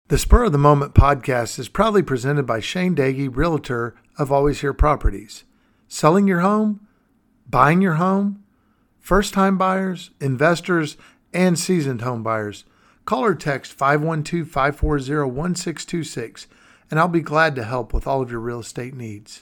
The Spur of the Moment podcast is proudly presented by Shane Dagey, Realtor of Always Here Properties. Selling your home, buying your home, first-time buyers, investors, and seasoned home buyers. Call or text 512-540-1626, and I'll be glad to help with all of your real estate needs.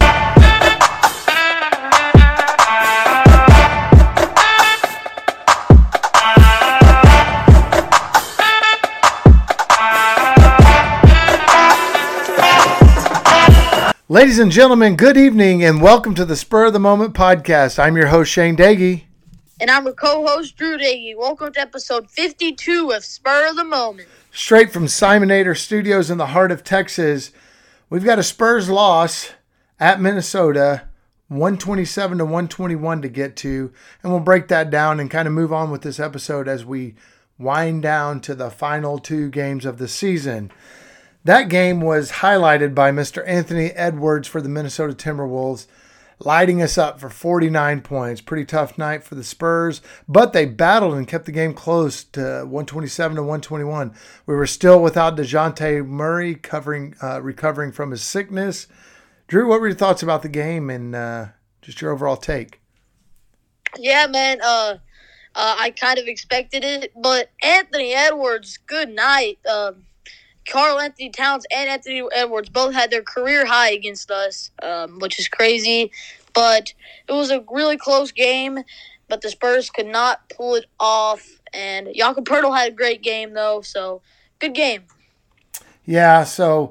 Ladies and gentlemen, good evening and welcome to the Spur of the Moment podcast. I'm your host, Shane Dagey. And I'm your co-host, Drew Dagey. Welcome to episode 52 of Spur of the Moment. Straight from Simonator Studios in the heart of Texas, we've got a Spurs loss at Minnesota, 127 to 121 to get to. And we'll break that down and kind of move on with this episode as we wind down to the final two games of the season. That game was highlighted by Mr. Anthony Edwards for the Minnesota Timberwolves, lighting us up for 49 points. Pretty tough night for the Spurs, but they battled and kept the game close to 127 to 121. We were still without DeJounte Murray recovering from his sickness. Drew, what were your thoughts about the game and just your overall take? Yeah, man, I kind of expected it, but Anthony Edwards, good night. Karl-Anthony Towns and Anthony Edwards both had their career high against us, which is crazy. But it was a really close game, but the Spurs could not pull it off. And Jakob Poeltl had a great game, though, so good game. Yeah, so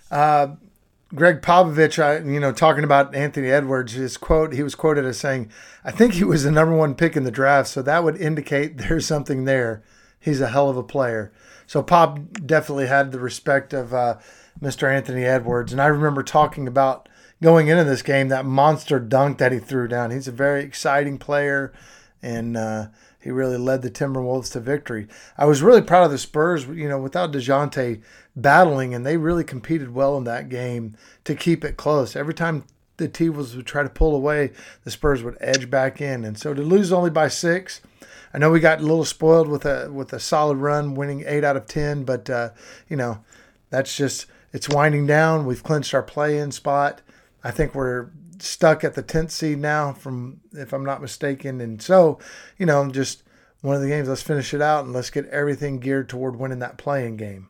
Greg Popovich, talking about Anthony Edwards, he was quoted as saying, I think he was the number one pick in the draft, so that would indicate there's something there. He's a hell of a player. So Pop definitely had the respect of Mr. Anthony Edwards. And I remember talking about going into this game, that monster dunk that he threw down. He's a very exciting player, and he really led the Timberwolves to victory. I was really proud of the Spurs, without DeJounte battling, and they really competed well in that game to keep it close. Every time the T-Wolves would try to pull away, the Spurs would edge back in. And so to lose only by 6, I know we got a little spoiled with a solid run, winning 8 out of 10, but that's just, it's winding down. We've clinched our play-in spot. I think we're stuck at the 10th seed now, if I'm not mistaken. And so, just one of the games. Let's finish it out and let's get everything geared toward winning that play-in game.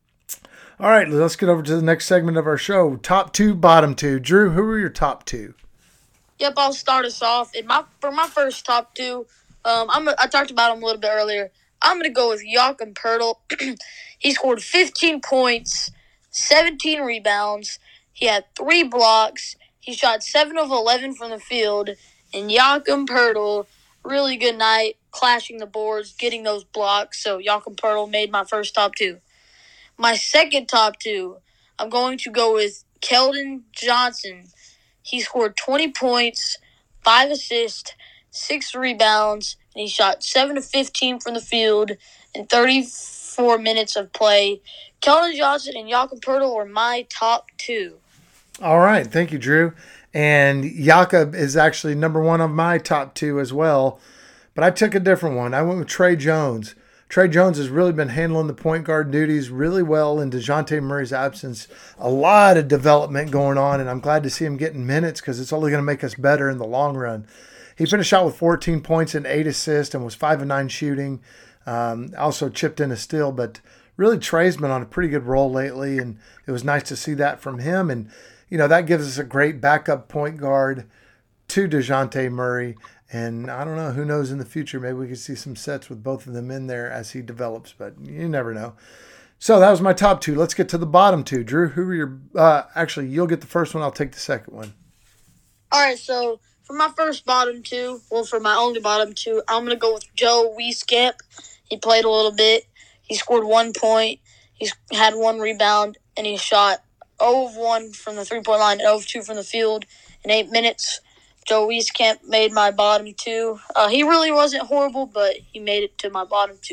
All right, let's get over to the next segment of our show. Top 2, bottom 2. Drew, who were your top 2? Yep, I'll start us off. For my first top 2. I talked about him a little bit earlier. I'm going to go with Jakob Poeltl. He scored 15 points, 17 rebounds. He had 3 blocks. He shot 7 of 11 from the field. And Jakob Poeltl, really good night, clashing the boards, getting those blocks. So Jakob Poeltl made my first top 2. My second top 2, I'm going to go with Keldon Johnson. He scored 20 points, 5 assists, 6 rebounds, and he shot 7 of 15 from the field in 34 minutes of play. Keldon Johnson and Jakob Poeltl were my top 2. All right. Thank you, Drew. And Jakob is actually number 1 of my top 2 as well, but I took a different one. I went with Tre Jones. Tre Jones has really been handling the point guard duties really well in DeJounte Murray's absence. A lot of development going on, and I'm glad to see him getting minutes because it's only going to make us better in the long run. He finished out with 14 points and 8 assists and was 5 of 9 shooting. Also chipped in a steal, but really Tre's been on a pretty good roll lately, and it was nice to see that from him. And, that gives us a great backup point guard to DeJounte Murray. And I don't know, who knows in the future, maybe we could see some sets with both of them in there as he develops, but you never know. So that was my top 2. Let's get to the bottom 2. Drew, who were your actually, you'll get the first one. I'll take the second one. All right, so for my first bottom 2, for my only bottom 2, I'm going to go with Joe Wieskamp. He played a little bit. He scored 1 point. He had 1 rebound, and he shot 0 of 1 from the three-point line and 0 of 2 from the field in 8 minutes. Joe Wieskamp made my bottom 2. He really wasn't horrible, but he made it to my bottom 2.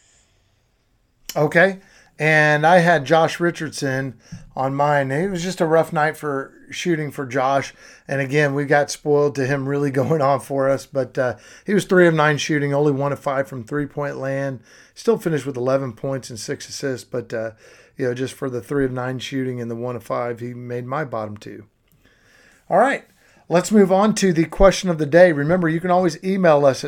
Okay. And I had Josh Richardson on mine. It was just a rough night for shooting for Josh. And again, we got spoiled to him really going on for us. But he was 3 of 9 shooting, only 1 of 5 from three-point land. Still finished with 11 points and 6 assists. But just for the 3 of 9 shooting and the 1 of 5, he made my bottom 2. All right. Let's move on to the question of the day. Remember, you can always email us at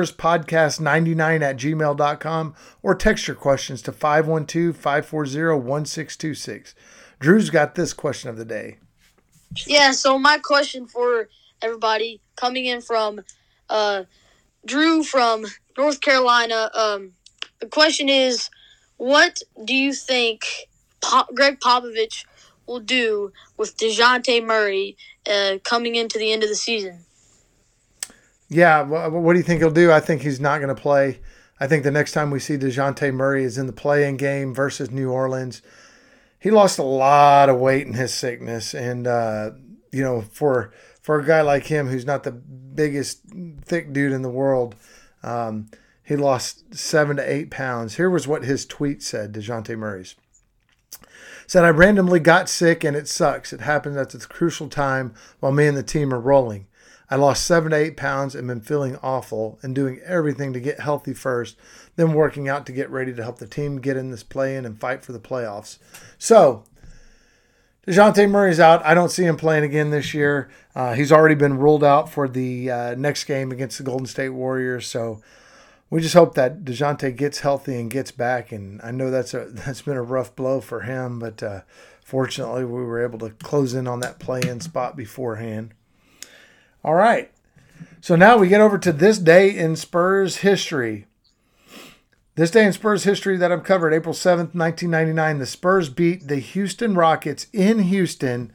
spurspodcast99@gmail.com or text your questions to 512-540-1626. Drew's got this question of the day. Yeah, so my question for everybody coming in from Drew from North Carolina, the question is, what do you think Greg Popovich will do with DeJounte Murray coming into the end of the season? Yeah, what do you think he'll do? I think he's not going to play. I think the next time we see DeJounte Murray is in the play-in game versus New Orleans. He lost a lot of weight in his sickness, and for a guy like him who's not the biggest thick dude in the world, he lost 7 to 8 pounds. Here was what his tweet said, DeJounte Murray's. Said, I randomly got sick and it sucks. It happened at the crucial time while me and the team are rolling. I lost 7 to 8 pounds and been feeling awful and doing everything to get healthy first, then working out to get ready to help the team get in this play-in and fight for the playoffs. So, DeJounte Murray's out. I don't see him playing again this year. He's already been ruled out for the next game against the Golden State Warriors. So, we just hope that DeJounte gets healthy and gets back. And I know that's been a rough blow for him, but fortunately we were able to close in on that play-in spot beforehand. All right. So now we get over to this day in Spurs history. This day in Spurs history that I've covered, April 7th, 1999, the Spurs beat the Houston Rockets in Houston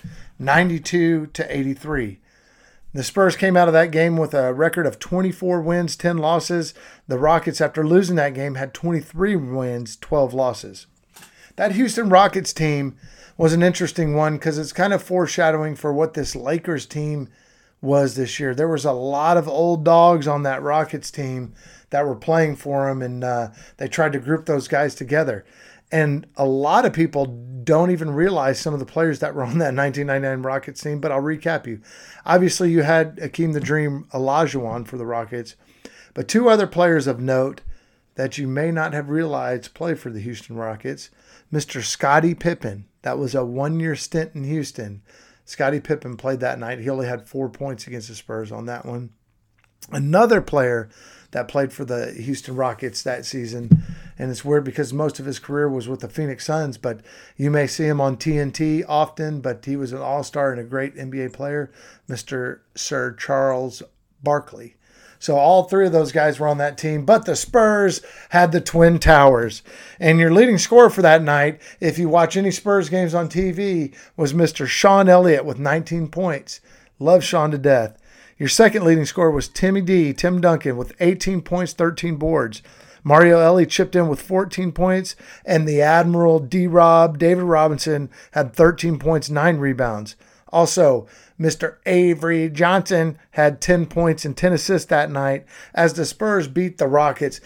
92-83. The Spurs came out of that game with a record of 24 wins, 10 losses. The Rockets, after losing that game, had 23 wins, 12 losses. That Houston Rockets team was an interesting one because it's kind of foreshadowing for what this Lakers team was this year. There was a lot of old dogs on that Rockets team that were playing for them, and they tried to group those guys together. And a lot of people don't even realize some of the players that were on that 1999 Rockets team, but I'll recap you. Obviously, you had Hakeem the Dream Olajuwon for the Rockets, but 2 other players of note that you may not have realized play for the Houston Rockets. Mr. Scottie Pippen, that was a 1-year stint in Houston. Scottie Pippen played that night. He only had 4 points against the Spurs on that one. Another player that played for the Houston Rockets that season, and it's weird because most of his career was with the Phoenix Suns, but you may see him on TNT often, but he was an all-star and a great NBA player, Mr. Sir Charles Barkley. So all 3 of those guys were on that team, but the Spurs had the Twin Towers. And your leading scorer for that night, if you watch any Spurs games on TV, was Mr. Sean Elliott with 19 points. Love Sean to death. Your second leading scorer was Tim Duncan, with 18 points, 13 boards. Mario Elie chipped in with 14 points, and the Admiral D-Rob, David Robinson, had 13 points, 9 rebounds. Also, Mr. Avery Johnson had 10 points and 10 assists that night as the Spurs beat the Rockets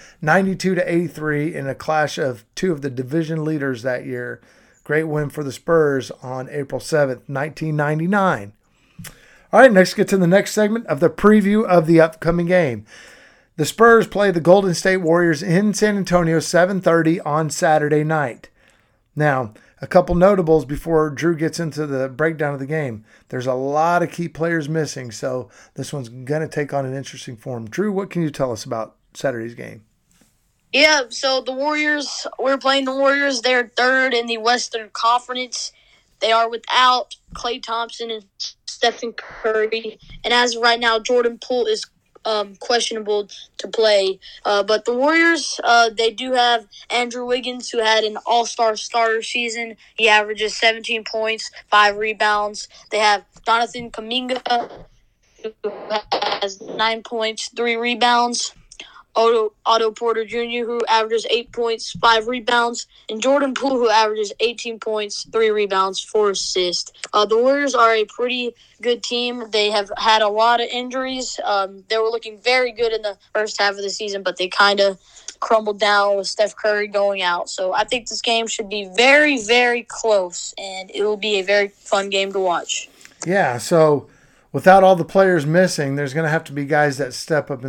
92-83 in a clash of 2 of the division leaders that year. Great win for the Spurs on April 7th, 1999. All right, next get to the next segment of the preview of the upcoming game. The Spurs play the Golden State Warriors in San Antonio, 7:30 on Saturday night. Now, a couple notables before Drew gets into the breakdown of the game. There's a lot of key players missing, so this one's going to take on an interesting form. Drew, what can you tell us about Saturday's game? Yeah, so the Warriors, we're playing the Warriors. They're 3rd in the Western Conference. They are without Klay Thompson and Stephen Curry. And as of right now, Jordan Poole is questionable to play. But the Warriors, they do have Andrew Wiggins, who had an all-star starter season. He averages 17 points, 5 rebounds. They have Jonathan Kuminga, who has 9 points, 3 rebounds. Otto Porter Jr., who averages 8 points, 5 rebounds, and Jordan Poole, who averages 18 points, 3 rebounds, 4 assists. The Warriors are a pretty good team. They have had a lot of injuries. They were looking very good in the first half of the season, but they kind of crumbled down with Steph Curry going out. So I think this game should be very, very close, and it will be a very fun game to watch. Yeah, so without all the players missing, there's going to have to be guys that step up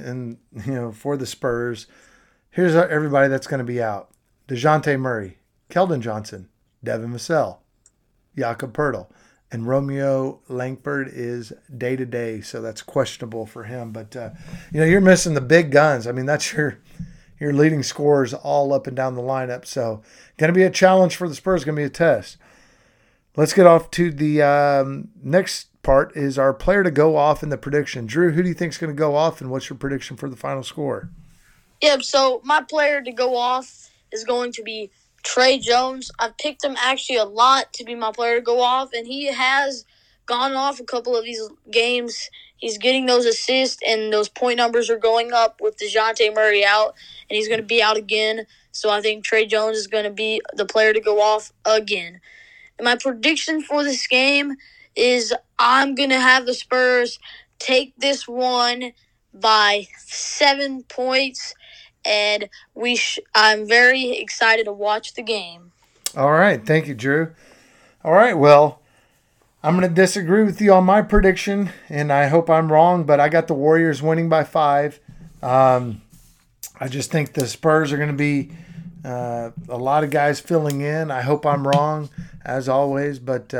for the Spurs. Here's everybody that's going to be out. DeJounte Murray, Keldon Johnson, Devin Vassell, Jakob Pertl, and Romeo Langford is day-to-day, so that's questionable for him. But, you're missing the big guns. I mean, that's your leading scorers all up and down the lineup. So going to be a challenge for the Spurs, going to be a test. Let's get off to the next part is our player to go off in the prediction. Drew, who do you think is going to go off, and what's your prediction for the final score? Yep, so my player to go off is going to be Trey Jones. I've picked him actually a lot to be my player to go off, and he has gone off a couple of these games. He's getting those assists, and those point numbers are going up with DeJounte Murray out, and he's going to be out again. So I think Trey Jones is going to be the player to go off again. And my prediction for this game is I'm going to have the Spurs take this one by 7 points. And I'm very excited to watch the game. All right. Thank you, Drew. All right. Well, I'm going to disagree with you on my prediction, and I hope I'm wrong, but I got the Warriors winning by 5. I just think the Spurs are going to be a lot of guys filling in. I hope I'm wrong, as always, but,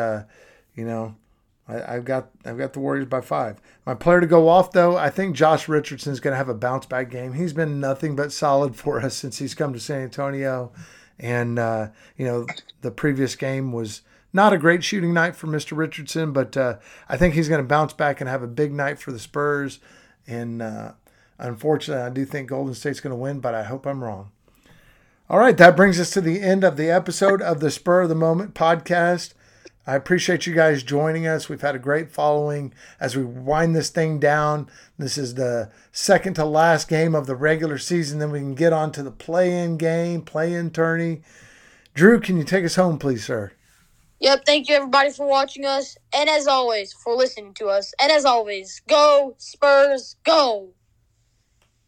I've got the Warriors by 5. My player to go off, though, I think Josh Richardson is going to have a bounce-back game. He's been nothing but solid for us since he's come to San Antonio. And, the previous game was not a great shooting night for Mr. Richardson, but I think he's going to bounce back and have a big night for the Spurs. And unfortunately, I do think Golden State's going to win, but I hope I'm wrong. All right, that brings us to the end of the episode of the Spur of the Moment podcast. I appreciate you guys joining us. We've had a great following as we wind this thing down. This is the second to last game of the regular season. Then we can get on to the play-in game, play-in tourney. Drew, can you take us home, please, sir? Yep, thank you, everybody, for watching us. And as always, for listening to us. And as always, go Spurs, go!